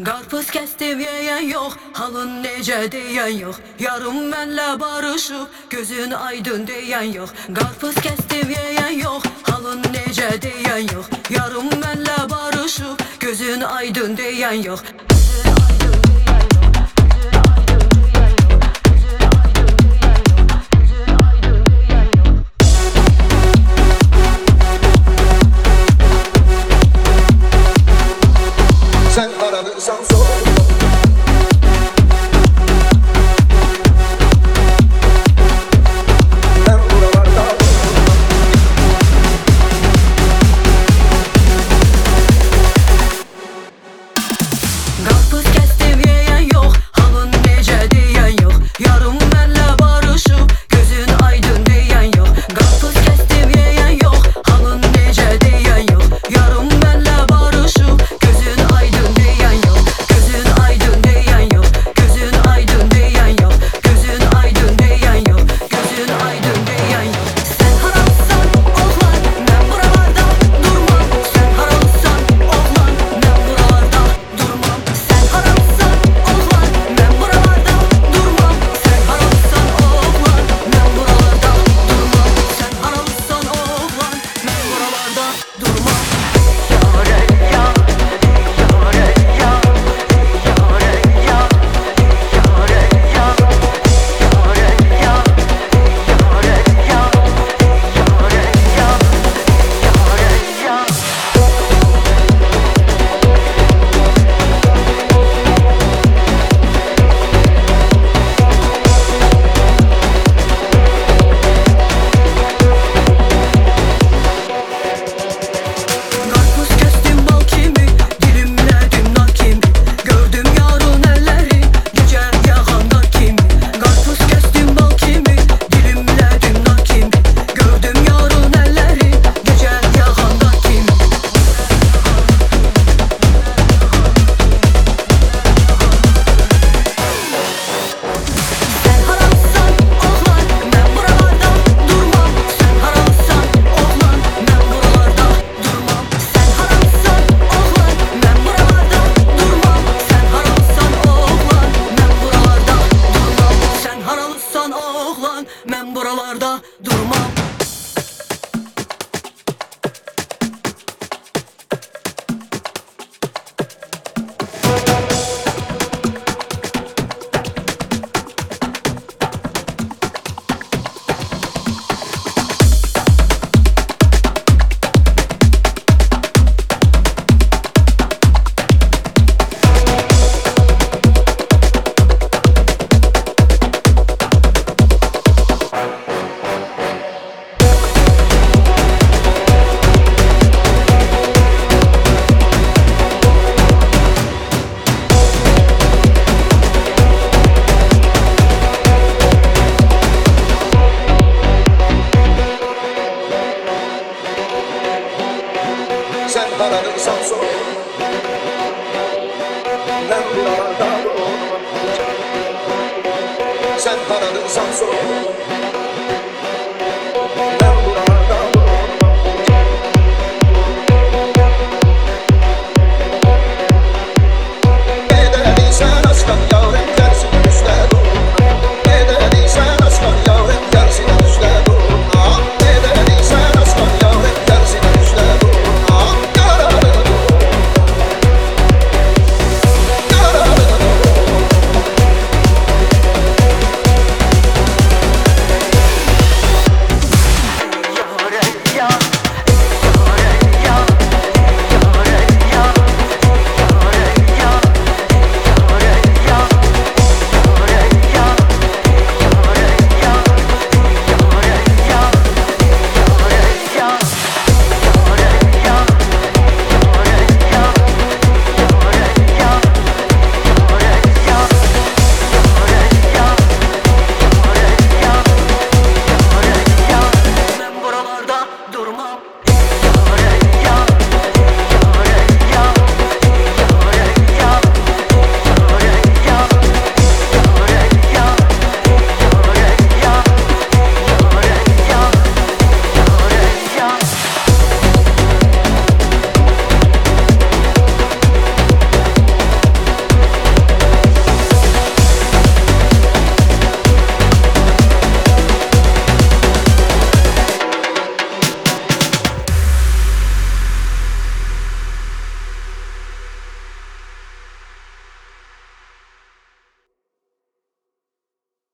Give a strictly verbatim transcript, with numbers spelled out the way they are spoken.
Qarpız kəsdim yeyən yox, halın necə deyən yox. Yarım mənlə barışıb, gözün aydın deyən yox. Qarpız kəsdim yeyən yox, halın necə deyən yox. Yarım mənlə barışıb, gözün aydın deyən yox. Sen aranırsan sor. Ben buralarda. Qarpız kəsdim yeyən yox, halın necə deyən yox. Yarım mənlə barışıb, gözün aydın deyən yox. Qarpız kəsdim yeyən yox, halın necə deyən yox. Yarım mənlə barışıb, gözün aydın deyən yox. Gözün aydın deyən yox. Gözün aydın deyən yox. Gözün aydın deyən yox. Gözün aydın deyən yox. Sən haralsan oğlan, mən buralarda durmam. Sən haralsan oğlan, mən buralarda durmam. Sən haralsan oğlan, mən buralarda durmam. Sən haralsan oğlan, mən buralarda durmam. Sən haralsan oğlan, mən buralarda durmam. Yare ya, yare ya, yare ya, yare ya, yare ya, yare ya, yare ya, yare ya. Qarpız kəsdim bal kimi, dilimlədim nar kimi. Gördüm yarın əlləri, gecə yağanda kimi. Qarpız kəsdim bal kimi, dilimlədim nar kimi. Gördüm yarın əlləri, gecə yağanda kimi. Sən haralsan oğlan, mən buralarda durmam. Sən haralsan oğlan, mən buralarda durmam. Sən haralsan oğlan, mən buralarda durmam. Sən haralsan oğlan, mən buralarda durmam. Sən haralsan oğlan, mən buralarda durmam. Sen aranırsan sor. Ben buralarda. Sen aranırsan sor.